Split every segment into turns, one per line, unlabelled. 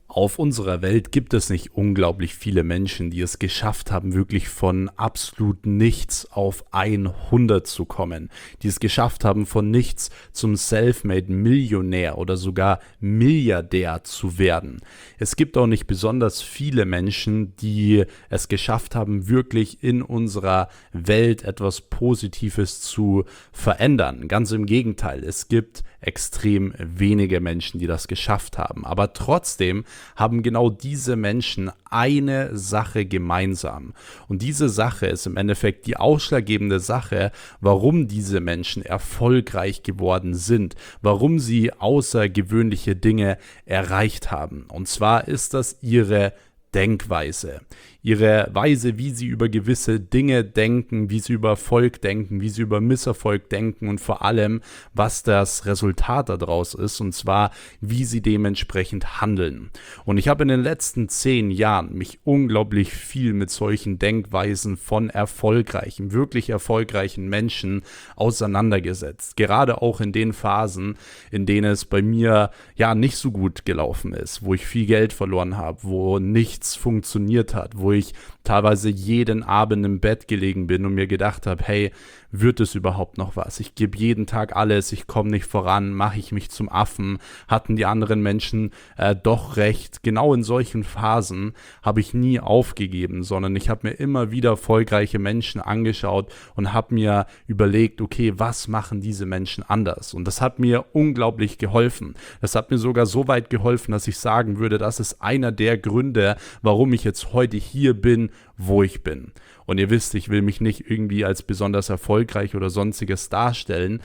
Auf unserer Welt gibt es nicht unglaublich viele Menschen, die es geschafft haben, wirklich von absolut nichts auf 100 zu kommen, die es geschafft haben, von nichts zum Selfmade-Millionär oder sogar Milliardär zu werden. Es gibt auch nicht besonders viele Menschen, die es geschafft haben, wirklich in unserer Welt etwas Positives zu verändern. Ganz im Gegenteil, es gibt extrem wenige Menschen, die das geschafft haben. Aber trotzdem haben genau diese Menschen eine Sache gemeinsam. Und diese Sache ist im Endeffekt die ausschlaggebende Sache, warum diese Menschen erfolgreich geworden sind, warum sie außergewöhnliche Dinge erreicht haben. Und zwar ist das ihre Denkweise. Ihre Weise, wie sie über gewisse Dinge denken, wie sie über Erfolg denken, wie sie über Misserfolg denken und vor allem, was das Resultat daraus ist, und zwar, wie sie dementsprechend handeln. Und ich habe in den letzten 10 Jahren mich unglaublich viel mit solchen Denkweisen von erfolgreichen, wirklich erfolgreichen Menschen auseinandergesetzt. Gerade auch in den Phasen, in denen es bei mir ja nicht so gut gelaufen ist, wo ich viel Geld verloren habe, wo nichts funktioniert hat, wo ich teilweise jeden Abend im Bett gelegen bin und mir gedacht habe, hey, wird es überhaupt noch was? Ich gebe jeden Tag alles, ich komme nicht voran, mache ich mich zum Affen, hatten die anderen Menschen doch recht. Genau in solchen Phasen habe ich nie aufgegeben, sondern ich habe mir immer wieder erfolgreiche Menschen angeschaut und habe mir überlegt, okay, was machen diese Menschen anders? Und das hat mir unglaublich geholfen. Das hat mir sogar so weit geholfen, dass ich sagen würde, das ist einer der Gründe, warum ich jetzt heute hier bin, wo ich bin. Und ihr wisst, ich will mich nicht irgendwie als besonders erfolgreich oder sonstiges darstellen.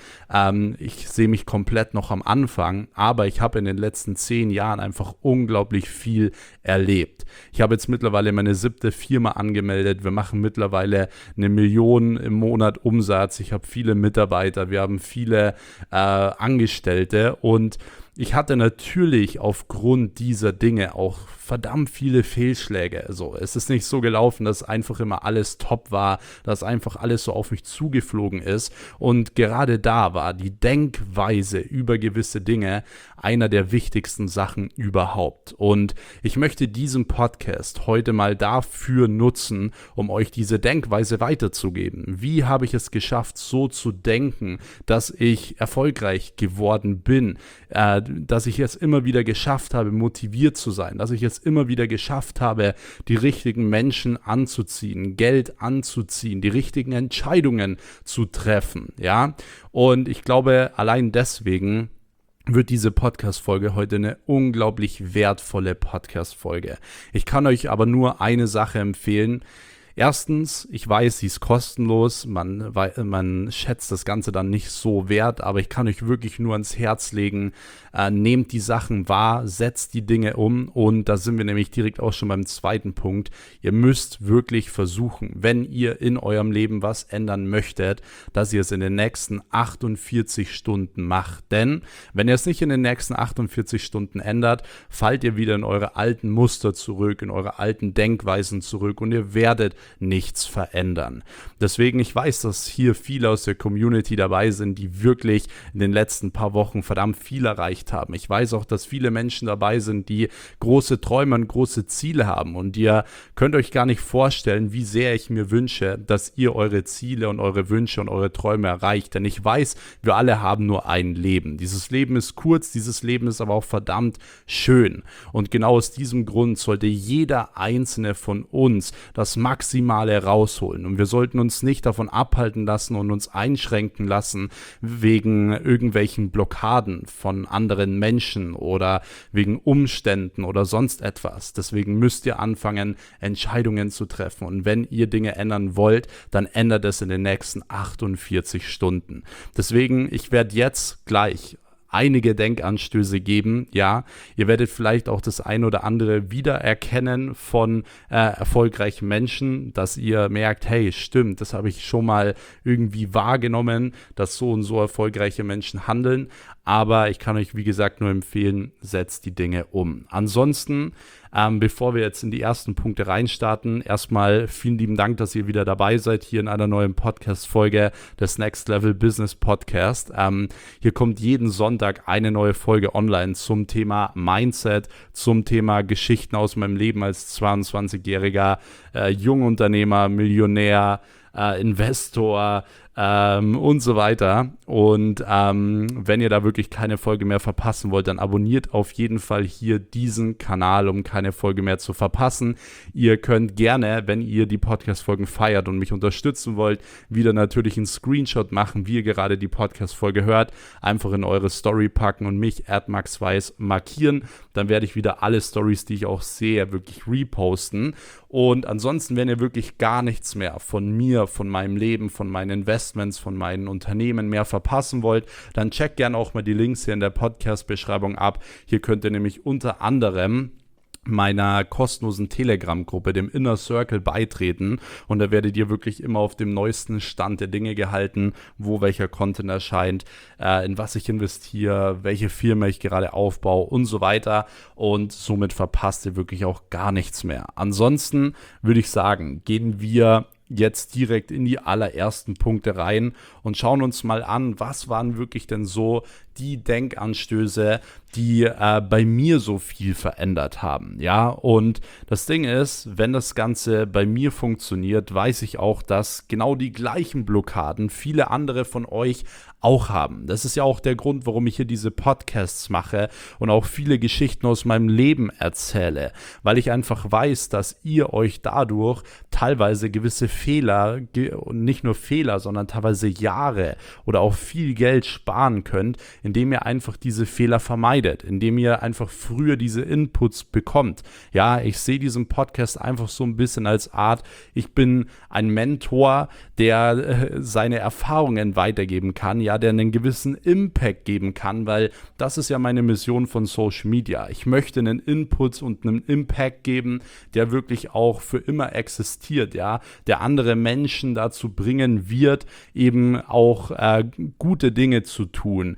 Ich sehe mich komplett noch am Anfang, aber ich habe in den letzten 10 Jahren einfach unglaublich viel erlebt. Ich habe jetzt mittlerweile meine 7. Firma angemeldet. Wir machen mittlerweile 1 Million im Monat Umsatz. Ich habe viele Mitarbeiter, wir haben viele Angestellte und ich hatte natürlich aufgrund dieser Dinge auch verdammt viele Fehlschläge. Also es ist nicht so gelaufen, dass einfach immer alles top war, dass einfach alles so auf mich zugeflogen ist. Und gerade da war die Denkweise über gewisse Dinge einer der wichtigsten Sachen überhaupt. Und ich möchte diesen Podcast heute mal dafür nutzen, um euch diese Denkweise weiterzugeben. Wie habe ich es geschafft, so zu denken, dass ich erfolgreich geworden bin, dass ich es immer wieder geschafft habe, motiviert zu sein, dass ich es immer wieder geschafft habe, die richtigen Menschen anzuziehen, Geld anzuziehen, die richtigen Entscheidungen zu treffen, ja. Und ich glaube, allein deswegen wird diese Podcast-Folge heute eine unglaublich wertvolle Podcast-Folge. Ich kann euch aber nur eine Sache empfehlen. Erstens, ich weiß, sie ist kostenlos, man schätzt das Ganze dann nicht so wert, aber ich kann euch wirklich nur ans Herz legen, nehmt die Sachen wahr, setzt die Dinge um und da sind wir nämlich direkt auch schon beim zweiten Punkt. Ihr müsst wirklich versuchen, wenn ihr in eurem Leben was ändern möchtet, dass ihr es in den nächsten 48 Stunden macht. Denn wenn ihr es nicht in den nächsten 48 Stunden ändert, fallt ihr wieder in eure alten Muster zurück, in eure alten Denkweisen zurück und ihr werdet nichts verändern. Deswegen, ich weiß, dass hier viele aus der Community dabei sind, die wirklich in den letzten paar Wochen verdammt viel erreicht haben. Ich weiß auch, dass viele Menschen dabei sind, die große Träume und große Ziele haben und ihr könnt euch gar nicht vorstellen, wie sehr ich mir wünsche, dass ihr eure Ziele und eure Wünsche und eure Träume erreicht. Denn ich weiß, wir alle haben nur ein Leben. Dieses Leben ist kurz, dieses Leben ist aber auch verdammt schön. Und genau aus diesem Grund sollte jeder einzelne von uns das Maximale rausholen. Und wir sollten uns nicht davon abhalten lassen und uns einschränken lassen wegen irgendwelchen Blockaden von anderen Menschen oder wegen Umständen oder sonst etwas. Deswegen müsst ihr anfangen, Entscheidungen zu treffen. Und wenn ihr Dinge ändern wollt, dann ändert es in den nächsten 48 Stunden. Deswegen, ich werde jetzt gleich einige Denkanstöße geben, ja, ihr werdet vielleicht auch das ein oder andere wiedererkennen von erfolgreichen Menschen, dass ihr merkt, hey, stimmt, das habe ich schon mal irgendwie wahrgenommen, dass so und so erfolgreiche Menschen handeln, aber ich kann euch, wie gesagt, nur empfehlen, setzt die Dinge um. Ansonsten, bevor wir jetzt in die ersten Punkte reinstarten, erstmal vielen lieben Dank, dass ihr wieder dabei seid hier in einer neuen Podcast-Folge des Next Level Business Podcast. Hier kommt jeden Sonntag eine neue Folge online zum Thema Mindset, zum Thema Geschichten aus meinem Leben als 22-jähriger Jungunternehmer, Millionär, Investor und so weiter. Und wenn ihr da wirklich keine Folge mehr verpassen wollt, dann abonniert auf jeden Fall hier diesen Kanal, um keine Folge mehr zu verpassen. Ihr könnt gerne, wenn ihr die Podcast-Folgen feiert und mich unterstützen wollt, wieder natürlich einen Screenshot machen, wie ihr gerade die Podcast-Folge hört, einfach in eure Story packen und mich @maxweiss markieren. Dann werde ich wieder alle Stories, die ich auch sehe, wirklich reposten. Und ansonsten, wenn ihr wirklich gar nichts mehr von mir, von meinem Leben, von meinen Investments, von meinen Unternehmen mehr verpassen wollt, dann checkt gerne auch mal die Links hier in der Podcast-Beschreibung ab. Hier könnt ihr nämlich unter anderem meiner kostenlosen Telegram-Gruppe, dem Inner Circle, beitreten und da werdet ihr wirklich immer auf dem neuesten Stand der Dinge gehalten, wo welcher Content erscheint, in was ich investiere, welche Firma ich gerade aufbaue und so weiter und somit verpasst ihr wirklich auch gar nichts mehr. Ansonsten würde ich sagen, gehen wir jetzt direkt in die allerersten Punkte rein und schauen uns mal an, was waren wirklich denn so die Denkanstöße, die bei mir so viel verändert haben, ja, und das Ding ist, wenn das Ganze bei mir funktioniert, weiß ich auch, dass genau die gleichen Blockaden viele andere von euch auch haben. Das ist ja auch der Grund, warum ich hier diese Podcasts mache und auch viele Geschichten aus meinem Leben erzähle, weil ich einfach weiß, dass ihr euch dadurch teilweise gewisse Fehler, und nicht nur Fehler, sondern teilweise Jahre oder auch viel Geld sparen könnt, indem ihr einfach diese Fehler vermeidet, indem ihr einfach früher diese Inputs bekommt. Ja, ich sehe diesen Podcast einfach so ein bisschen als Art, ich bin ein Mentor, der seine Erfahrungen weitergeben kann, ja, der einen gewissen Impact geben kann, weil das ist ja meine Mission von Social Media. Ich möchte einen Input und einen Impact geben, der wirklich auch für immer existiert, ja, der andere Menschen dazu bringen wird, eben auch gute Dinge zu tun,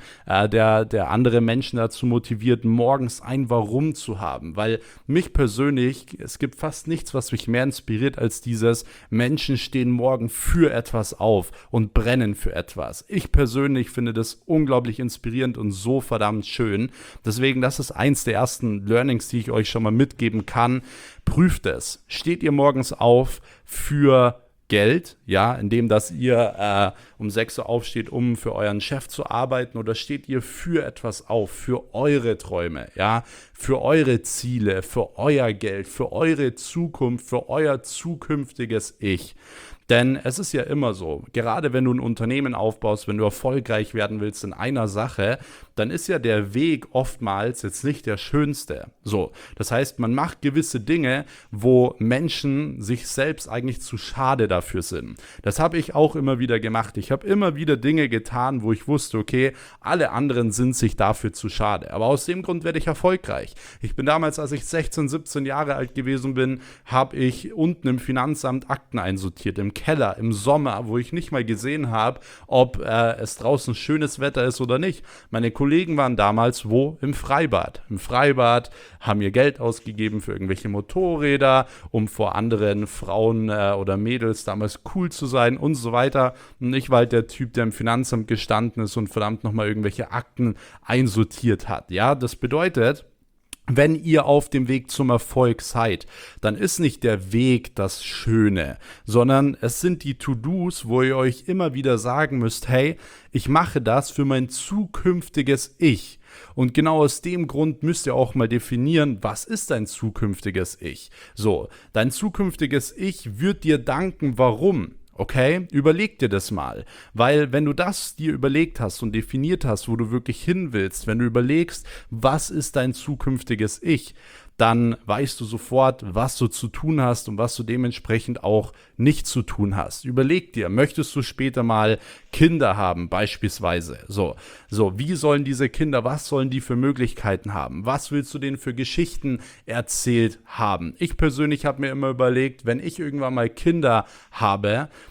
der andere Menschen dazu motiviert, morgens ein Warum zu haben, weil mich persönlich, es gibt fast nichts, was mich mehr inspiriert als dieses, Menschen stehen morgen für etwas auf und brennen für etwas. Ich persönlich finde das unglaublich inspirierend und so verdammt schön. Deswegen, das ist eins der ersten Learnings, die ich euch schon mal mitgeben kann. Prüft es. Steht ihr morgens auf für Geld, ja, indem dass ihr um 6 Uhr aufsteht, um für euren Chef zu arbeiten, oder steht ihr für etwas auf, für eure Träume, ja, für eure Ziele, für euer Geld, für eure Zukunft, für euer zukünftiges Ich. Denn es ist ja immer so, gerade wenn du ein Unternehmen aufbaust, wenn du erfolgreich werden willst in einer Sache, dann ist ja der Weg oftmals jetzt nicht der schönste. So, das heißt, man macht gewisse Dinge, wo Menschen sich selbst eigentlich zu schade dafür sind. Das habe ich auch immer wieder gemacht. Ich habe immer wieder Dinge getan, wo ich wusste, okay, alle anderen sind sich dafür zu schade. Aber aus dem Grund werde ich erfolgreich. Ich bin damals, als ich 16, 17 Jahre alt gewesen bin, habe ich unten im Finanzamt Akten einsortiert, im Keller, im Sommer, wo ich nicht mal gesehen habe, ob es draußen schönes Wetter ist oder nicht. Meine Kollegen waren damals wo? Im Freibad. Im Freibad haben ihr Geld ausgegeben für irgendwelche Motorräder, um vor anderen Frauen oder Mädels damals cool zu sein und so weiter. Und ich war halt der Typ, der im Finanzamt gestanden ist und verdammt nochmal irgendwelche Akten einsortiert hat. Ja, das bedeutet, wenn ihr auf dem Weg zum Erfolg seid, dann ist nicht der Weg das Schöne, sondern es sind die To-Dos, wo ihr euch immer wieder sagen müsst, hey, ich mache das für mein zukünftiges Ich. Und genau aus dem Grund müsst ihr auch mal definieren, was ist dein zukünftiges Ich? So, dein zukünftiges Ich wird dir danken, warum? Okay, überleg dir das mal, weil wenn du das dir überlegt hast und definiert hast, wo du wirklich hin willst, wenn du überlegst, was ist dein zukünftiges Ich, dann weißt du sofort, was du zu tun hast und was du dementsprechend auch nicht zu tun hast. Überleg dir, möchtest du später mal Kinder haben beispielsweise? So, wie sollen diese Kinder, was sollen die für Möglichkeiten haben? Was willst du denen für Geschichten erzählt haben? Ich persönlich habe mir immer überlegt, wenn ich irgendwann mal Kinder habe,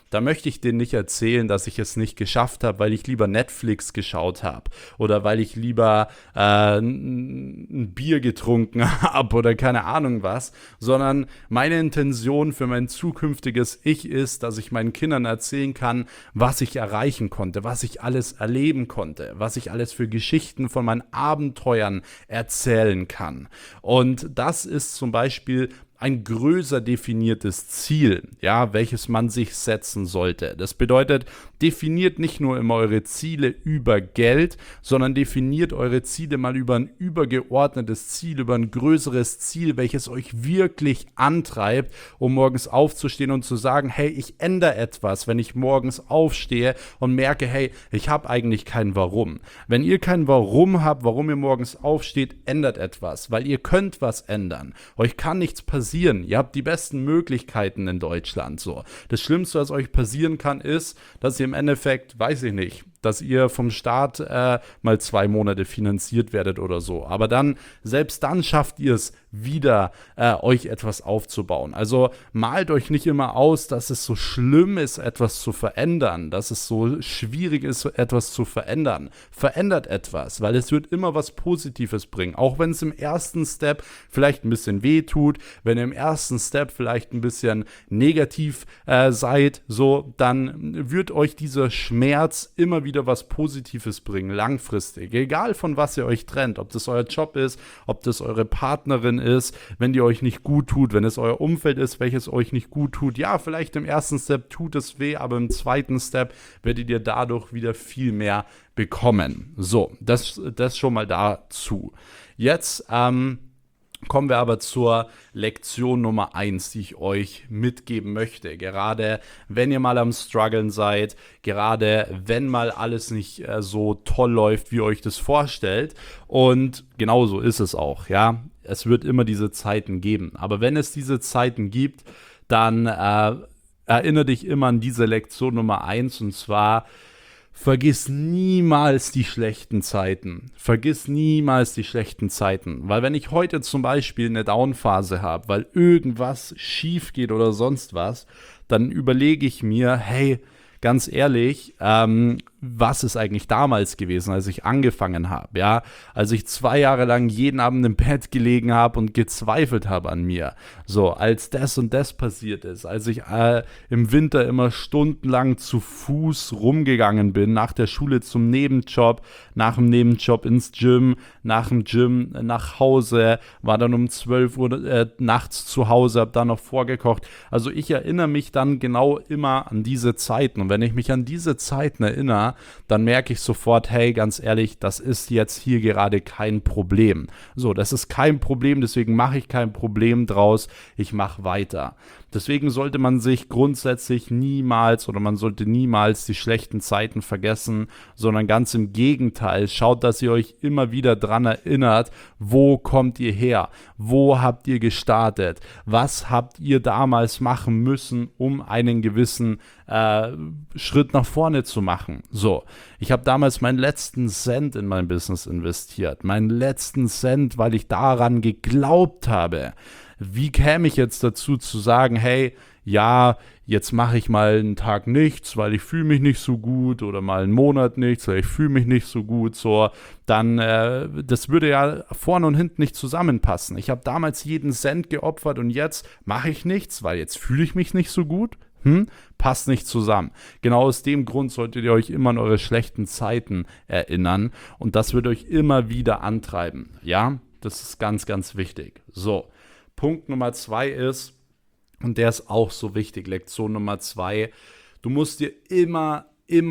da möchte ich denen nicht erzählen, dass ich es nicht geschafft habe, weil ich lieber Netflix geschaut habe oder weil ich lieber ein Bier getrunken habe oder keine Ahnung was, sondern meine Intention für mein zukünftiges Ich ist, dass ich meinen Kindern erzählen kann, was ich erreichen konnte, was ich alles erleben konnte, was ich alles für Geschichten von meinen Abenteuern erzählen kann. Und das ist zum Beispiel ein größer definiertes Ziel, ja, welches man sich setzen sollte. Das bedeutet, definiert nicht nur immer eure Ziele über Geld, sondern definiert eure Ziele mal über ein übergeordnetes Ziel, über ein größeres Ziel, welches euch wirklich antreibt, um morgens aufzustehen und zu sagen, hey, ich ändere etwas, wenn ich morgens aufstehe und merke, hey, ich habe eigentlich kein Warum. Wenn ihr kein Warum habt, warum ihr morgens aufsteht, ändert etwas, weil ihr könnt was ändern. Euch kann nichts passieren. Ihr habt die besten Möglichkeiten in Deutschland. So. Das Schlimmste, was euch passieren kann, ist, dass ihr im Endeffekt, weiß ich nicht, dass ihr vom Staat mal 2 Monate finanziert werdet oder so. Aber dann, selbst dann schafft ihr es wieder, euch etwas aufzubauen. Also malt euch nicht immer aus, dass es so schlimm ist, etwas zu verändern, dass es so schwierig ist, etwas zu verändern. Verändert etwas, weil es wird immer was Positives bringen. Auch wenn es im ersten Step vielleicht ein bisschen weh tut, wenn ihr im ersten Step vielleicht ein bisschen negativ seid, so, dann wird euch dieser Schmerz immer wieder was Positives bringen, langfristig. Egal von was ihr euch trennt, ob das euer Job ist, ob das eure Partnerin ist, wenn die euch nicht gut tut, wenn es euer Umfeld ist, welches euch nicht gut tut. Ja, vielleicht im ersten Step tut es weh, aber im zweiten Step werdet ihr dadurch wieder viel mehr bekommen. So, das schon mal dazu. Jetzt, kommen wir aber zur Lektion Nummer 1, die ich euch mitgeben möchte. Gerade wenn ihr mal am Struggeln seid, gerade wenn mal alles nicht so toll läuft, wie ihr euch das vorstellt. Und genauso ist es auch, ja. Es wird immer diese Zeiten geben. Aber wenn es diese Zeiten gibt, dann erinnere dich immer an diese Lektion Nummer 1, und zwar: Vergiss niemals die schlechten Zeiten. Vergiss niemals die schlechten Zeiten. Weil wenn ich heute zum Beispiel eine Downphase habe, weil irgendwas schief geht oder sonst was, dann überlege ich mir, hey, ganz ehrlich, was ist eigentlich damals gewesen, als ich angefangen habe, ja, als ich 2 Jahre lang jeden Abend im Bett gelegen habe und gezweifelt habe an mir, so, als das und das passiert ist, als ich im Winter immer stundenlang zu Fuß rumgegangen bin, nach der Schule zum Nebenjob, nach dem Nebenjob ins Gym, nach dem Gym nach Hause, war dann um 12 Uhr nachts zu Hause, habe dann noch vorgekocht, also ich erinnere mich dann genau immer an diese Zeiten, und wenn ich mich an diese Zeiten erinnere, dann merke ich sofort, hey, ganz ehrlich, das ist jetzt hier gerade kein Problem. So, das ist kein Problem, deswegen mache ich kein Problem draus, ich mache weiter. Deswegen sollte man sich grundsätzlich niemals die schlechten Zeiten vergessen, sondern ganz im Gegenteil, schaut, dass ihr euch immer wieder dran erinnert, wo kommt ihr her, wo habt ihr gestartet, was habt ihr damals machen müssen, um einen gewissen Schritt nach vorne zu machen. So, ich habe damals meinen letzten Cent in mein Business investiert, meinen letzten Cent, weil ich daran geglaubt habe. Wie käme ich jetzt dazu zu sagen, hey, ja, jetzt mache ich mal einen Tag nichts, weil ich fühle mich nicht so gut, oder mal einen Monat nichts, weil ich fühle mich nicht so gut, so, dann, das würde ja vorne und hinten nicht zusammenpassen. Ich habe damals jeden Cent geopfert und jetzt mache ich nichts, weil jetzt fühle ich mich nicht so gut. Passt nicht zusammen. Genau aus dem Grund solltet ihr euch immer an eure schlechten Zeiten erinnern, und das wird euch immer wieder antreiben. Ja, das ist ganz, ganz wichtig. So, Punkt Nummer 2 ist, und der ist auch so wichtig, Lektion Nummer 2, du musst dir immer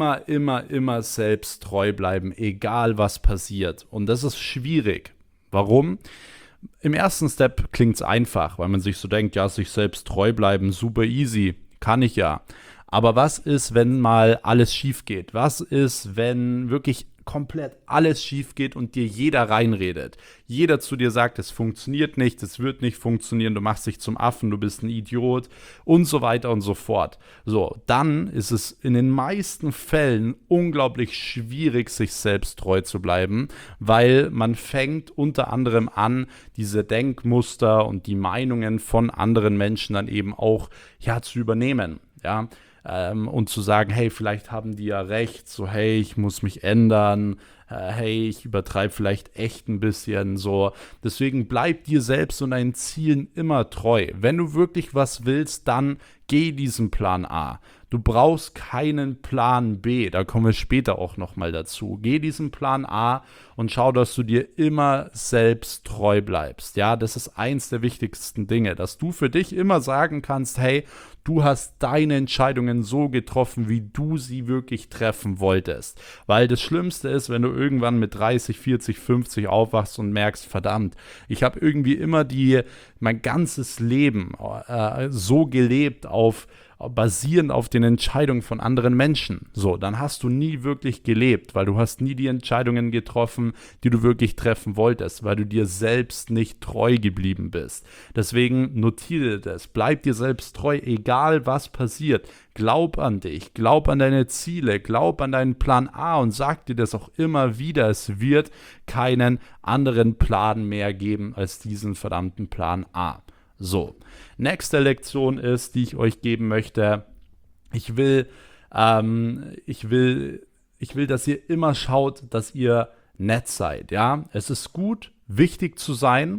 selbst treu bleiben, egal was passiert. Und das ist schwierig. Warum? Im ersten Step klingt es einfach, weil man sich so denkt, ja, sich selbst treu bleiben, super easy, kann ich ja. Aber was ist, wenn mal alles schief geht? Was ist, wenn wirklich komplett alles schief geht und dir jeder reinredet? Jeder zu dir sagt, es funktioniert nicht, es wird nicht funktionieren, du machst dich zum Affen, du bist ein Idiot und so weiter und so fort. So, dann ist es in den meisten Fällen unglaublich schwierig, sich selbst treu zu bleiben, weil man fängt unter anderem an, diese Denkmuster und die Meinungen von anderen Menschen dann eben auch, ja, zu übernehmen. Ja, und zu sagen, hey, vielleicht haben die ja recht, so hey, ich muss mich ändern, hey, ich übertreibe vielleicht echt ein bisschen so. Deswegen bleib dir selbst und deinen Zielen immer treu. Wenn du wirklich was willst, dann geh diesen Plan A. Du brauchst keinen Plan B, da kommen wir später auch nochmal dazu. Geh diesen Plan A und schau, dass du dir immer selbst treu bleibst. Ja, das ist eins der wichtigsten Dinge, dass du für dich immer sagen kannst, hey, du hast deine Entscheidungen so getroffen, wie du sie wirklich treffen wolltest. Weil das Schlimmste ist, wenn du irgendwann mit 30, 40, 50 aufwachst und merkst, verdammt, ich habe irgendwie immer mein ganzes Leben so gelebt basierend auf den Entscheidungen von anderen Menschen. So, dann hast du nie wirklich gelebt, weil du hast nie die Entscheidungen getroffen, die du wirklich treffen wolltest, weil du dir selbst nicht treu geblieben bist. Deswegen notiere das, bleib dir selbst treu, egal was passiert. Glaub an dich, glaub an deine Ziele, glaub an deinen Plan A und sag dir das auch immer wieder. Es wird keinen anderen Plan mehr geben als diesen verdammten Plan A. So, nächste Lektion ist, die ich euch geben möchte. Ich will, dass ihr immer schaut, dass ihr nett seid. Ja, es ist gut, wichtig zu sein.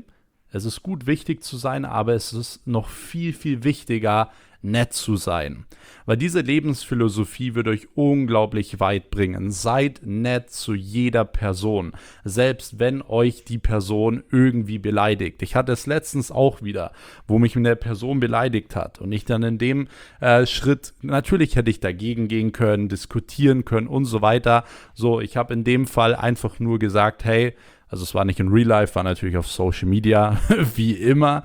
Aber es ist noch viel, viel wichtiger, nett zu sein. Weil diese Lebensphilosophie wird euch unglaublich weit bringen. Seid nett zu jeder Person, selbst wenn euch die Person irgendwie beleidigt. Ich hatte es letztens auch wieder, wo mich eine Person beleidigt hat und ich dann in dem Schritt, natürlich hätte ich dagegen gehen können, diskutieren können und so weiter. So, ich habe in dem Fall einfach nur gesagt, hey, also es war nicht in Real Life, war natürlich auf Social Media, wie immer.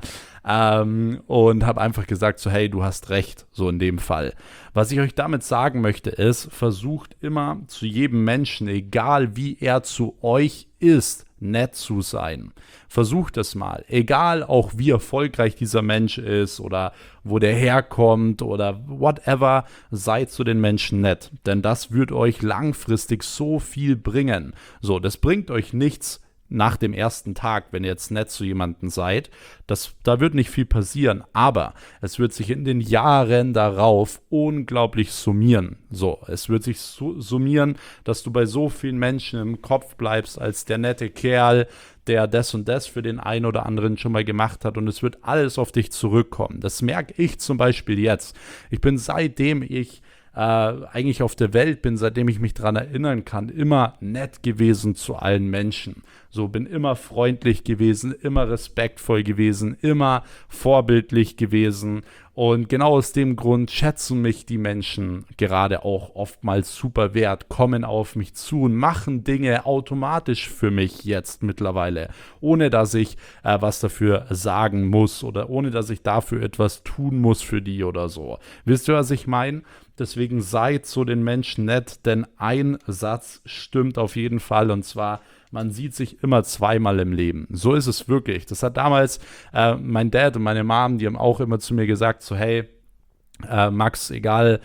Und habe einfach gesagt so, hey, du hast recht, so in dem Fall. Was ich euch damit sagen möchte ist, versucht immer zu jedem Menschen, egal wie er zu euch ist, nett zu sein. Versucht es mal, egal auch wie erfolgreich dieser Mensch ist oder wo der herkommt oder whatever, seid zu den Menschen nett, denn das wird euch langfristig so viel bringen. So, das bringt euch nichts nach dem ersten Tag, wenn ihr jetzt nett zu jemandem seid, da wird nicht viel passieren, aber es wird sich in den Jahren darauf unglaublich summieren. So, es wird sich summieren, dass du bei so vielen Menschen im Kopf bleibst als der nette Kerl, der das und das für den einen oder anderen schon mal gemacht hat und es wird alles auf dich zurückkommen. Das merke ich zum Beispiel jetzt. Ich bin seitdem ich eigentlich auf der Welt bin, seitdem ich mich daran erinnern kann, immer nett gewesen zu allen Menschen. So, bin immer freundlich gewesen, immer respektvoll gewesen, immer vorbildlich gewesen. Und genau aus dem Grund schätzen mich die Menschen gerade auch oftmals super wert, kommen auf mich zu und machen Dinge automatisch für mich jetzt mittlerweile, ohne dass ich was dafür sagen muss oder ohne dass ich dafür etwas tun muss für die oder so. Wisst ihr, was ich meine? Deswegen seid zu den Menschen nett, denn ein Satz stimmt auf jeden Fall und zwar: Man sieht sich immer zweimal im Leben. So ist es wirklich. Das hat damals mein Dad und meine Mom, die haben auch immer zu mir gesagt, so hey, Max, egal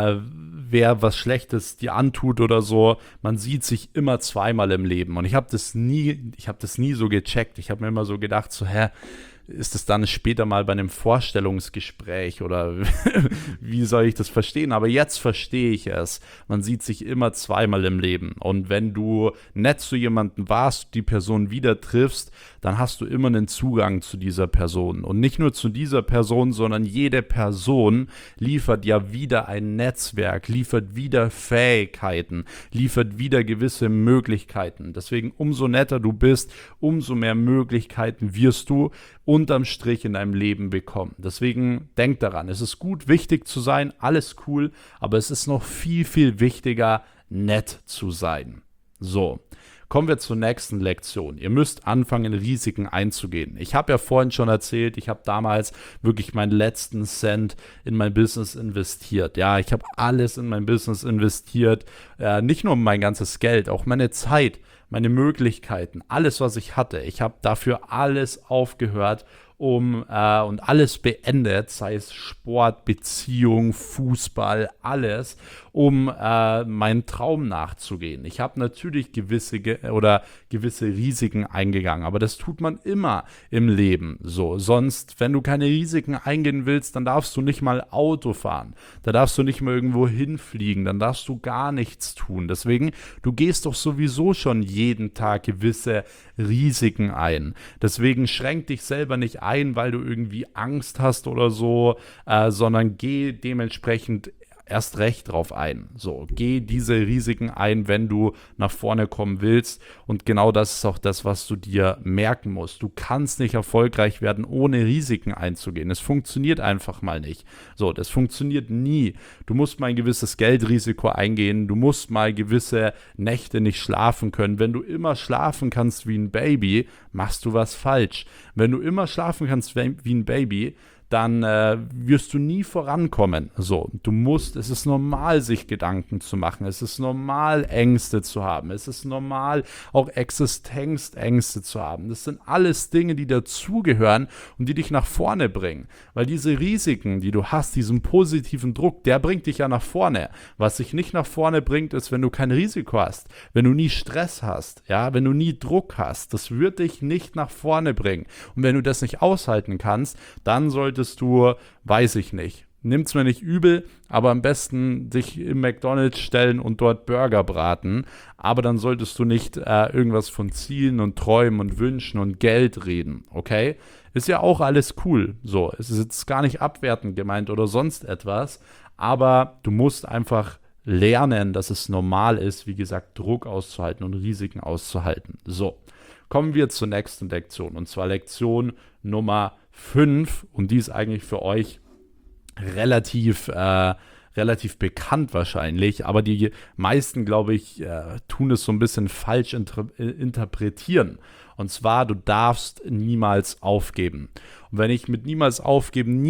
wer was Schlechtes dir antut oder so, man sieht sich immer zweimal im Leben. Und ich habe das nie so gecheckt. Ich habe mir immer so gedacht, so ist es dann später mal bei einem Vorstellungsgespräch oder wie soll ich das verstehen? Aber jetzt verstehe ich es. Man sieht sich immer zweimal im Leben. Und wenn du nett zu jemandem warst, die Person wieder triffst, dann hast du immer einen Zugang zu dieser Person. Und nicht nur zu dieser Person, sondern jede Person liefert ja wieder ein Netzwerk, liefert wieder Fähigkeiten, liefert wieder gewisse Möglichkeiten. Deswegen umso netter du bist, umso mehr Möglichkeiten wirst du unterm Strich in deinem Leben bekommen. Deswegen denk daran, es ist gut, wichtig zu sein, alles cool, aber es ist noch viel, viel wichtiger, nett zu sein. So, kommen wir zur nächsten Lektion. Ihr müsst anfangen, Risiken einzugehen. Ich habe ja vorhin schon erzählt, ich habe damals wirklich meinen letzten Cent in mein Business investiert. Ja, ich habe alles in mein Business investiert, nicht nur mein ganzes Geld, auch meine Zeit, meine Möglichkeiten, alles, was ich hatte. Ich habe dafür alles aufgehört, und alles beendet, sei es Sport, Beziehung, Fußball, alles, um meinen Traum nachzugehen. Ich habe natürlich gewisse Risiken eingegangen, aber das tut man immer im Leben so. Sonst, wenn du keine Risiken eingehen willst, dann darfst du nicht mal Auto fahren, da darfst du nicht mal irgendwo hinfliegen, dann darfst du gar nichts tun. Deswegen, du gehst doch sowieso schon jeden Tag gewisse Risiken ein. Deswegen schränk dich selber nicht ein, weil du irgendwie Angst hast oder so, sondern geh dementsprechend erst recht drauf ein. So, geh diese Risiken ein, wenn du nach vorne kommen willst. Und genau das ist auch das, was du dir merken musst. Du kannst nicht erfolgreich werden, ohne Risiken einzugehen. Es funktioniert einfach mal nicht. So, das funktioniert nie. Du musst mal ein gewisses Geldrisiko eingehen. Du musst mal gewisse Nächte nicht schlafen können. Wenn du immer schlafen kannst wie ein Baby, machst du was falsch. Wenn du immer schlafen kannst wie ein Baby, dann wirst du nie vorankommen. So, es ist normal, sich Gedanken zu machen. Es ist normal, Ängste zu haben. Es ist normal, auch Existenzängste zu haben. Das sind alles Dinge, die dazugehören und die dich nach vorne bringen. Weil diese Risiken, die du hast, diesen positiven Druck, der bringt dich ja nach vorne. Was dich nicht nach vorne bringt, ist, wenn du kein Risiko hast, wenn du nie Stress hast, ja, wenn du nie Druck hast. Das wird dich nicht nach vorne bringen. Und wenn du das nicht aushalten kannst, dann solltest du, weiß ich nicht, nimm's mir nicht übel, aber am besten dich im McDonald's stellen und dort Burger braten, aber dann solltest du nicht irgendwas von Zielen und Träumen und Wünschen und Geld reden, okay? Ist ja auch alles cool, so, es ist jetzt gar nicht abwertend gemeint oder sonst etwas, aber du musst einfach lernen, dass es normal ist, wie gesagt, Druck auszuhalten und Risiken auszuhalten. So, kommen wir zur nächsten Lektion, und zwar Lektion Nummer 5, und die ist eigentlich für euch relativ bekannt wahrscheinlich, aber die meisten, glaube ich, tun es so ein bisschen falsch interpretieren. Und zwar, du darfst niemals aufgeben. Und wenn ich mit niemals aufgeben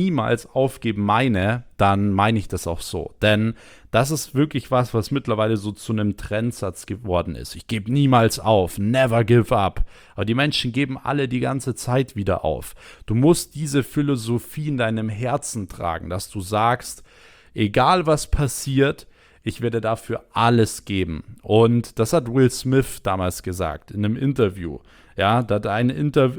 meine, dann meine ich das auch so. Denn das ist wirklich was mittlerweile so zu einem Trendsatz geworden ist. Ich gebe niemals auf, never give up. Aber die Menschen geben alle die ganze Zeit wieder auf. Du musst diese Philosophie in deinem Herzen tragen, dass du sagst, egal was passiert, ich werde dafür alles geben. Und das hat Will Smith damals gesagt in einem Interview. Ja, da hat ein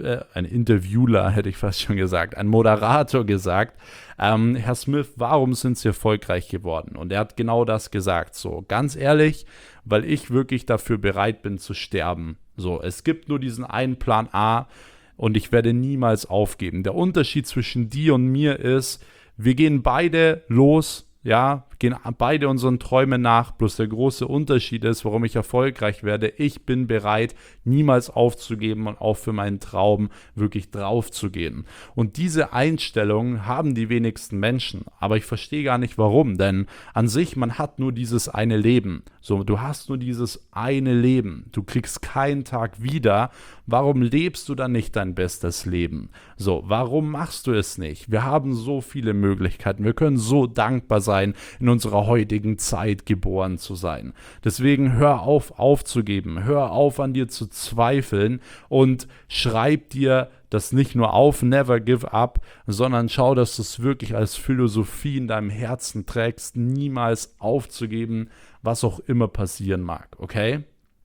Interviewer, hätte ich fast schon gesagt, ein Moderator gesagt, Herr Smith, warum sind Sie erfolgreich geworden? Und er hat genau das gesagt, so ganz ehrlich, weil ich wirklich dafür bereit bin zu sterben. So, es gibt nur diesen einen Plan A und ich werde niemals aufgeben. Der Unterschied zwischen dir und mir ist, wir gehen beide los, ja, gehen beide unseren Träumen nach, bloß der große Unterschied ist, warum ich erfolgreich werde. Ich bin bereit, niemals aufzugeben und auch für meinen Traum wirklich drauf zu gehen. Und diese Einstellung haben die wenigsten Menschen, aber ich verstehe gar nicht warum, denn an sich, man hat nur dieses eine Leben. So, du hast nur dieses eine Leben. Du kriegst keinen Tag wieder. Warum lebst du dann nicht dein bestes Leben? So, warum machst du es nicht? Wir haben so viele Möglichkeiten. Wir können so dankbar sein, in unserer heutigen Zeit geboren zu sein. Deswegen hör auf aufzugeben. Hör auf an dir zu zweifeln und schreib dir das nicht nur auf, never give up, sondern schau, dass du es wirklich als Philosophie in deinem Herzen trägst, niemals aufzugeben, was auch immer passieren mag, okay?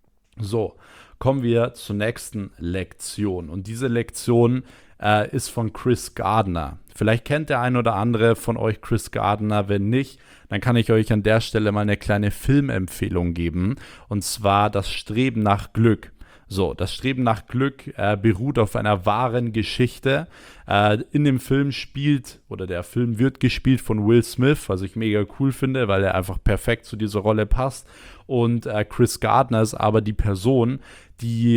So, kommen wir zur nächsten Lektion. Und diese Lektion ist von Chris Gardner. Vielleicht kennt der ein oder andere von euch Chris Gardner. Wenn nicht, dann kann ich euch an der Stelle mal eine kleine Filmempfehlung geben. Und zwar Das Streben nach Glück. So, das Streben nach Glück beruht auf einer wahren Geschichte. In dem Film der Film wird gespielt von Will Smith, was ich mega cool finde, weil er einfach perfekt zu dieser Rolle passt. Und Chris Gardner ist aber die Person, die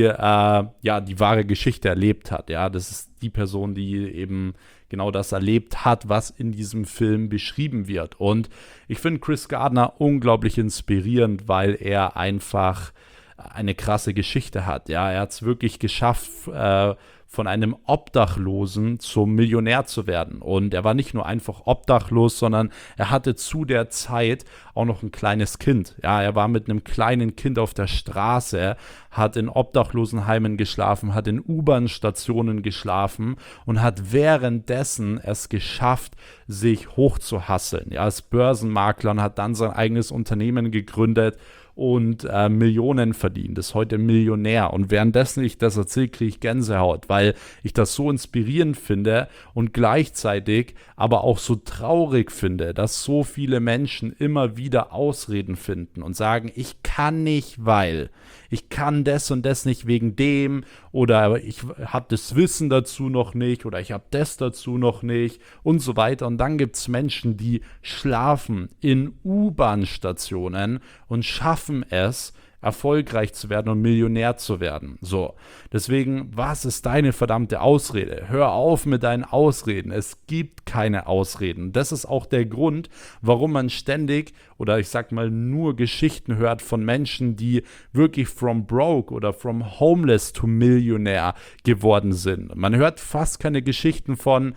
die wahre Geschichte erlebt hat. Ja, das ist die Person, die eben genau das erlebt hat, was in diesem Film beschrieben wird. Und ich finde Chris Gardner unglaublich inspirierend, weil er einfach eine krasse Geschichte hat. Ja, er hat es wirklich geschafft, von einem Obdachlosen zum Millionär zu werden. Und er war nicht nur einfach obdachlos, sondern er hatte zu der Zeit auch noch ein kleines Kind. Ja, er war mit einem kleinen Kind auf der Straße, hat in Obdachlosenheimen geschlafen, hat in U-Bahn-Stationen geschlafen und hat währenddessen es geschafft, sich hochzuhasseln. Ja, als Börsenmakler und hat dann sein eigenes Unternehmen gegründet und Millionen verdient, ist heute Millionär. Und währenddessen ich das erzähle, kriege ich Gänsehaut, weil ich das so inspirierend finde und gleichzeitig aber auch so traurig finde, dass so viele Menschen immer wieder Ausreden finden und sagen, ich kann nicht, weil ich kann das und das nicht wegen dem oder ich habe das Wissen dazu noch nicht oder ich habe das dazu noch nicht und so weiter. Und dann gibt es Menschen, die schlafen in U-Bahn-Stationen und schaffen es, erfolgreich zu werden und Millionär zu werden. So, deswegen, was ist deine verdammte Ausrede? Hör auf mit deinen Ausreden. Es gibt keine Ausreden. Das ist auch der Grund, warum man ständig oder ich sag mal nur Geschichten hört von Menschen, die wirklich from broke oder from homeless to Millionär geworden sind. Man hört fast keine Geschichten von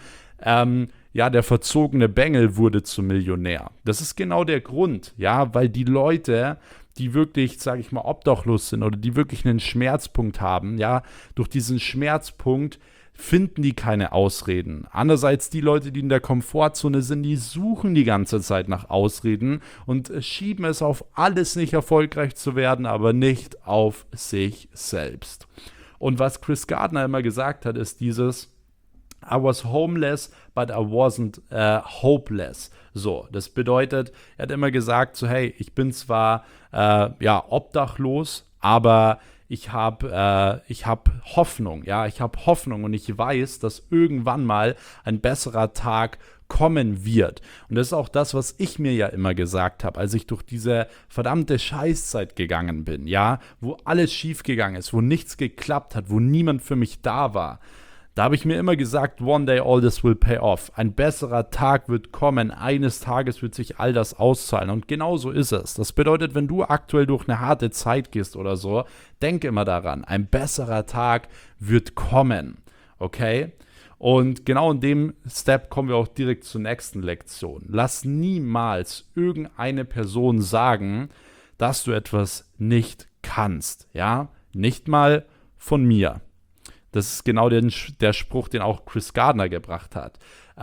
ja, der verzogene Bengel wurde zum Millionär. Das ist genau der Grund, ja, weil die Leute, die wirklich, sage ich mal, obdachlos sind oder die wirklich einen Schmerzpunkt haben, ja, durch diesen Schmerzpunkt finden die keine Ausreden. Andererseits die Leute, die in der Komfortzone sind, die suchen die ganze Zeit nach Ausreden und schieben es auf alles, nicht erfolgreich zu werden, aber nicht auf sich selbst. Und was Chris Gardner immer gesagt hat, ist dieses: I was homeless, but I wasn't hopeless. So, das bedeutet, er hat immer gesagt, so hey, ich bin zwar ja obdachlos, aber ich habe Hoffnung, ja, ich habe Hoffnung und ich weiß, dass irgendwann mal ein besserer Tag kommen wird. Und das ist auch das, was ich mir ja immer gesagt habe, als ich durch diese verdammte Scheißzeit gegangen bin, ja, wo alles schief gegangen ist, wo nichts geklappt hat, wo niemand für mich da war. Da habe ich mir immer gesagt, one day all this will pay off. Ein besserer Tag wird kommen, eines Tages wird sich all das auszahlen. Und genau so ist es. Das bedeutet, wenn du aktuell durch eine harte Zeit gehst oder so, denk immer daran, ein besserer Tag wird kommen. Okay? Und genau in dem Step kommen wir auch direkt zur nächsten Lektion. Lass niemals irgendeine Person sagen, dass du etwas nicht kannst. Ja? Nicht mal von mir. Das ist genau der Spruch, den auch Chris Gardner gebracht hat.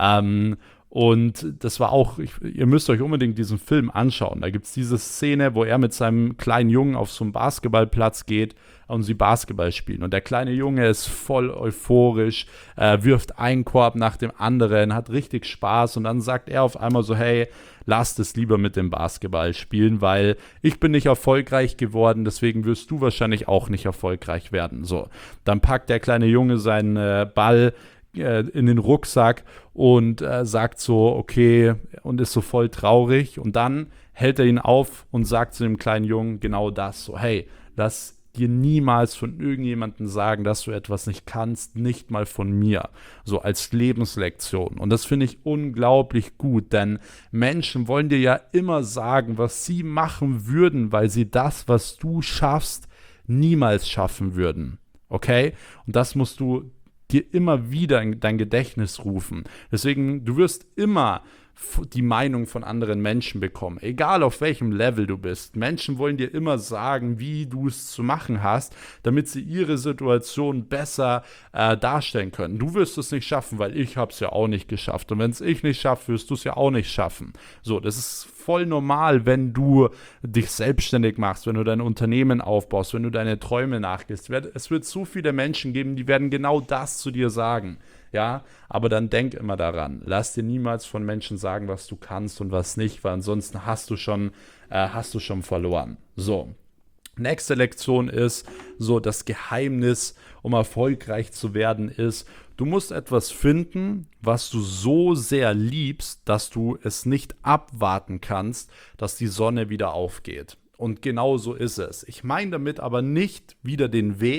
Und das war auch, ihr müsst euch unbedingt diesen Film anschauen. Da gibt es diese Szene, wo er mit seinem kleinen Jungen auf so einen Basketballplatz geht und sie Basketball spielen. Und der kleine Junge ist voll euphorisch, wirft einen Korb nach dem anderen, hat richtig Spaß. Und dann sagt er auf einmal so, hey, lasst es lieber mit dem Basketball spielen, weil ich bin nicht erfolgreich geworden, deswegen wirst du wahrscheinlich auch nicht erfolgreich werden. So, dann packt der kleine Junge seinen Ball in den Rucksack und sagt so, okay, und ist so voll traurig. Und dann hält er ihn auf und sagt zu dem kleinen Jungen genau das, so, hey, lass dir niemals von irgendjemandem sagen, dass du etwas nicht kannst, nicht mal von mir, so als Lebenslektion. Und das finde ich unglaublich gut, denn Menschen wollen dir ja immer sagen, was sie machen würden, weil sie das, was du schaffst, niemals schaffen würden. Okay? Und das musst du dir immer wieder in dein Gedächtnis rufen. Deswegen, du wirst immer die Meinung von anderen Menschen bekommen, egal auf welchem Level du bist. Menschen wollen dir immer sagen, wie du es zu machen hast, damit sie ihre Situation besser darstellen können. Du wirst es nicht schaffen, weil ich habe es ja auch nicht geschafft. Und wenn es ich nicht schaffe, wirst du es ja auch nicht schaffen. So, das ist voll normal, wenn du dich selbstständig machst, wenn du dein Unternehmen aufbaust, wenn du deine Träume nachgehst. Es wird so viele Menschen geben, die werden genau das zu dir sagen. Ja, aber dann denk immer daran, lass dir niemals von Menschen sagen, was du kannst und was nicht, weil ansonsten hast du schon verloren. So, nächste Lektion ist, so das Geheimnis, um erfolgreich zu werden, ist, du musst etwas finden, was du so sehr liebst, dass du es nicht abwarten kannst, dass die Sonne wieder aufgeht. Und genau so ist es. Ich meine damit aber nicht wieder den Weg,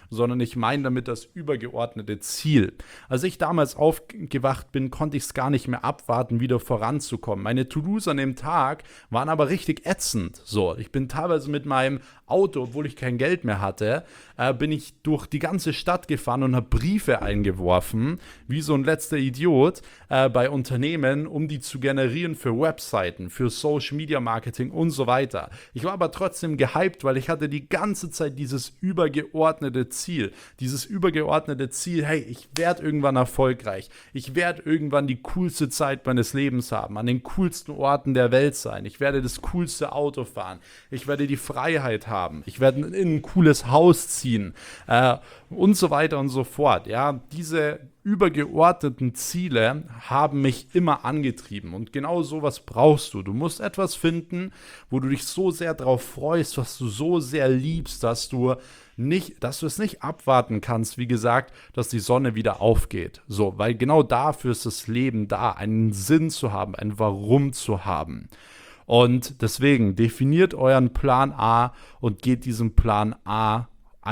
sondern ich meine damit das übergeordnete Ziel. Als ich damals aufgewacht bin, konnte ich es gar nicht mehr abwarten, wieder voranzukommen. Meine To-Dos an dem Tag waren aber richtig ätzend. So, ich bin teilweise mit meinem Auto, obwohl ich kein Geld mehr hatte, bin ich durch die ganze Stadt gefahren und habe Briefe eingeworfen, wie so ein letzter Idiot, bei Unternehmen, um die zu generieren für Webseiten, für Social Media Marketing und so weiter. Ich war aber trotzdem gehypt, weil ich hatte die ganze Zeit dieses übergeordnete Ziel. Dieses übergeordnete Ziel, hey, ich werde irgendwann erfolgreich. Ich werde irgendwann die coolste Zeit meines Lebens haben, an den coolsten Orten der Welt sein. Ich werde das coolste Auto fahren. Ich werde die Freiheit haben. Ich werde in ein cooles Haus ziehen und so weiter und so fort. Ja, diese übergeordneten Ziele haben mich immer angetrieben und genau sowas brauchst du. Du musst etwas finden, wo du dich so sehr drauf freust, was du so sehr liebst, dass du es nicht abwarten kannst, wie gesagt, dass die Sonne wieder aufgeht. So, weil genau dafür ist das Leben da, einen Sinn zu haben, ein Warum zu haben. Und deswegen definiert euren Plan A und geht diesem Plan A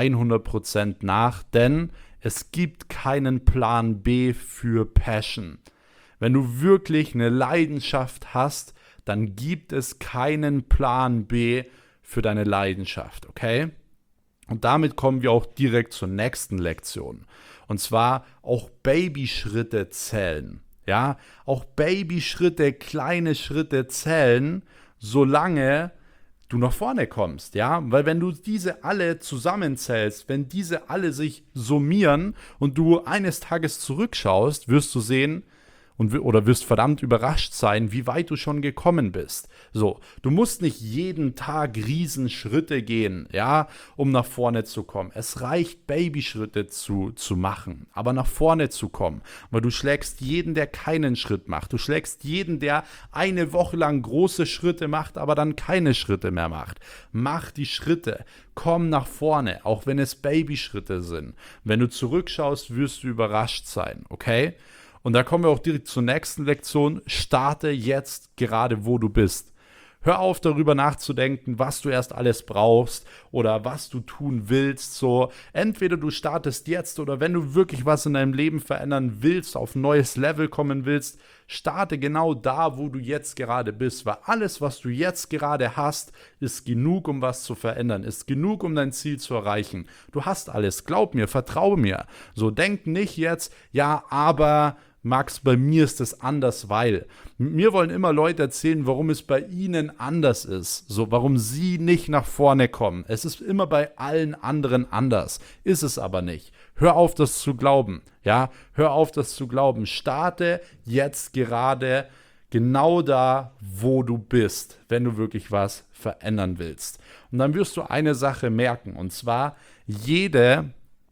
100% nach, denn es gibt keinen Plan B für Passion. Wenn du wirklich eine Leidenschaft hast, dann gibt es keinen Plan B für deine Leidenschaft, okay? Und damit kommen wir auch direkt zur nächsten Lektion. Und zwar auch Babyschritte zählen. Ja, auch Babyschritte, kleine Schritte zählen, solange du nach vorne kommst, ja, weil wenn du diese alle zusammenzählst, wenn diese alle sich summieren und du eines Tages zurückschaust, wirst du sehen, oder wirst verdammt überrascht sein, wie weit du schon gekommen bist. So, du musst nicht jeden Tag Riesenschritte gehen, ja, um nach vorne zu kommen. Es reicht, Babyschritte zu machen, aber nach vorne zu kommen, weil du schlägst jeden, der keinen Schritt macht. Du schlägst jeden, der eine Woche lang große Schritte macht, aber dann keine Schritte mehr macht. Mach die Schritte. Komm nach vorne, auch wenn es Babyschritte sind. Wenn du zurückschaust, wirst du überrascht sein, okay? Und da kommen wir auch direkt zur nächsten Lektion. Starte jetzt gerade, wo du bist. Hör auf, darüber nachzudenken, was du erst alles brauchst oder was du tun willst. So, entweder du startest jetzt oder wenn du wirklich was in deinem Leben verändern willst, auf ein neues Level kommen willst, starte genau da, wo du jetzt gerade bist. Weil alles, was du jetzt gerade hast, ist genug, um was zu verändern, ist genug, um dein Ziel zu erreichen. Du hast alles, glaub mir, vertraue mir. So, denk nicht jetzt, ja, aber Max, bei mir ist es anders, weil. Mir wollen immer Leute erzählen, warum es bei ihnen anders ist. So, warum sie nicht nach vorne kommen. Es ist immer bei allen anderen anders. Ist es aber nicht. Hör auf, das zu glauben. Ja, hör auf, das zu glauben. Starte jetzt gerade genau da, wo du bist, wenn du wirklich was verändern willst. Und dann wirst du eine Sache merken. Und zwar, jede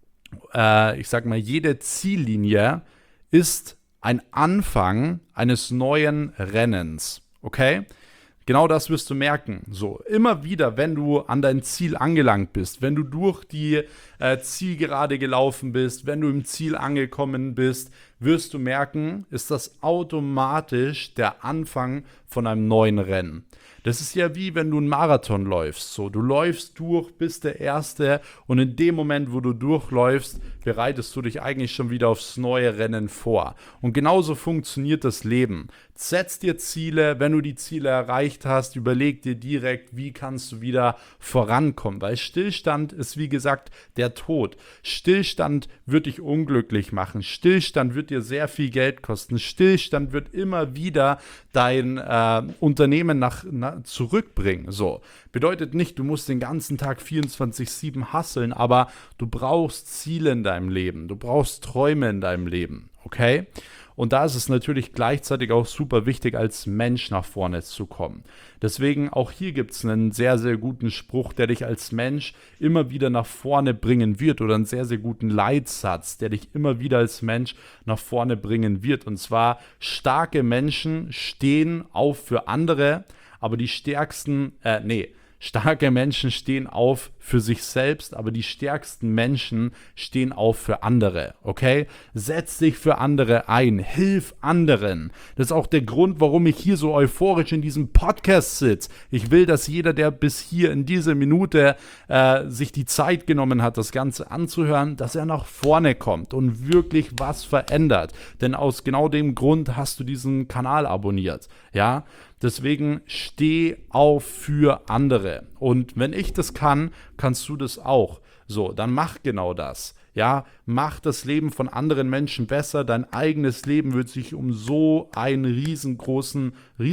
Ziellinie ist ein Anfang eines neuen Rennens, okay? Genau das wirst du merken. So, immer wieder, wenn du an dein Ziel angelangt bist, wenn du durch die Zielgerade gelaufen bist, wenn du im Ziel angekommen bist, wirst du merken, ist das automatisch der Anfang von einem neuen Rennen. Das ist ja wie wenn du einen Marathon läufst. So, du läufst durch, bist der Erste und in dem Moment, wo du durchläufst, bereitest du dich eigentlich schon wieder aufs neue Rennen vor. Und genauso funktioniert das Leben. Setz dir Ziele, wenn du die Ziele erreicht hast, überleg dir direkt, wie kannst du wieder vorankommen. Weil Stillstand ist, wie gesagt, der Tod. Stillstand wird dich unglücklich machen. Stillstand wird dir sehr viel Geld kosten. Stillstand wird immer wieder dein Unternehmen zurückbringen. So, bedeutet nicht, du musst den ganzen Tag 24/7 hustlen, aber du brauchst Ziele in deinem Leben. Du brauchst Träume in deinem Leben, okay? Und da ist es natürlich gleichzeitig auch super wichtig, als Mensch nach vorne zu kommen. Deswegen auch hier gibt es einen sehr, sehr guten Spruch, der dich als Mensch immer wieder nach vorne bringen wird oder einen sehr, sehr guten Leitsatz, der dich immer wieder als Mensch nach vorne bringen wird. Und zwar, starke Menschen stehen auf für andere, aber starke Menschen stehen auf für sich selbst, aber die stärksten Menschen stehen auf für andere, okay? Setz dich für andere ein, hilf anderen. Das ist auch der Grund, warum ich hier so euphorisch in diesem Podcast sitze. Ich will, dass jeder, der bis hier in dieser Minute sich die Zeit genommen hat, das Ganze anzuhören, dass er nach vorne kommt und wirklich was verändert. Denn aus genau dem Grund hast du diesen Kanal abonniert, ja? Deswegen steh auf für andere. Und wenn ich das kann, kannst du das auch. So, dann mach genau das. Ja, mach das Leben von anderen Menschen besser. Dein eigenes Leben wird sich um so einen riesengroßen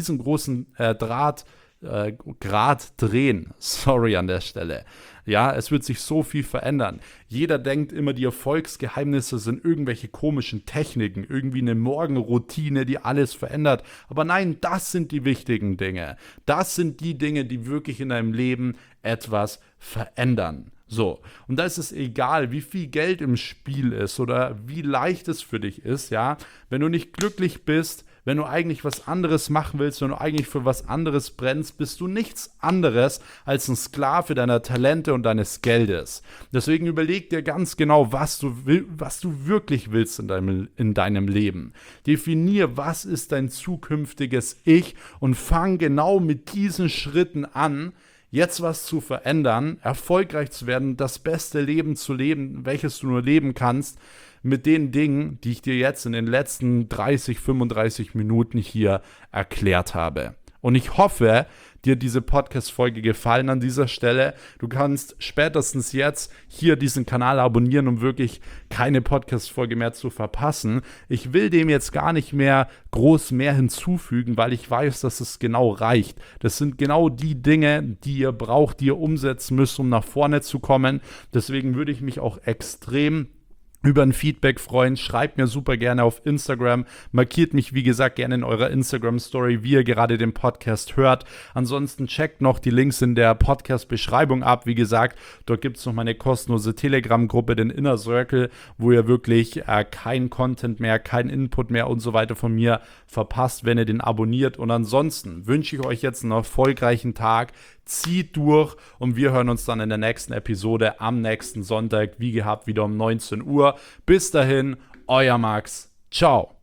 Grad drehen. Sorry an der Stelle. Ja, es wird sich so viel verändern. Jeder denkt immer, die Erfolgsgeheimnisse sind irgendwelche komischen Techniken, irgendwie eine Morgenroutine, die alles verändert. Aber nein, das sind die wichtigen Dinge. Das sind die Dinge, die wirklich in deinem Leben etwas verändern. So, und da ist es egal, wie viel Geld im Spiel ist oder wie leicht es für dich ist, ja. Wenn du nicht glücklich bist, wenn du eigentlich was anderes machen willst, wenn du eigentlich für was anderes brennst, bist du nichts anderes als ein Sklave deiner Talente und deines Geldes. Deswegen überleg dir ganz genau, was du wirklich willst in deinem Leben. Definier, was ist dein zukünftiges Ich und fang genau mit diesen Schritten an, jetzt was zu verändern, erfolgreich zu werden, das beste Leben zu leben, welches du nur leben kannst, mit den Dingen, die ich dir jetzt in den letzten 30, 35 Minuten hier erklärt habe. Und ich hoffe, dir diese Podcast-Folge gefallen an dieser Stelle. Du kannst spätestens jetzt hier diesen Kanal abonnieren, um wirklich keine Podcast-Folge mehr zu verpassen. Ich will dem jetzt gar nicht mehr groß mehr hinzufügen, weil ich weiß, dass es genau reicht. Das sind genau die Dinge, die ihr braucht, die ihr umsetzen müsst, um nach vorne zu kommen. Deswegen würde ich mich auch extrem über ein Feedback freuen. Schreibt mir super gerne auf Instagram. Markiert mich, wie gesagt, gerne in eurer Instagram-Story, wie ihr gerade den Podcast hört. Ansonsten checkt noch die Links in der Podcast-Beschreibung ab. Wie gesagt, dort gibt es noch meine kostenlose Telegram-Gruppe, den Inner Circle, wo ihr wirklich kein Content mehr, kein Input mehr und so weiter von mir verpasst, wenn ihr den abonniert. Und ansonsten wünsche ich euch jetzt einen erfolgreichen Tag. Zieht durch und wir hören uns dann in der nächsten Episode am nächsten Sonntag, wie gehabt, wieder um 19 Uhr. Bis dahin, euer Max. Ciao.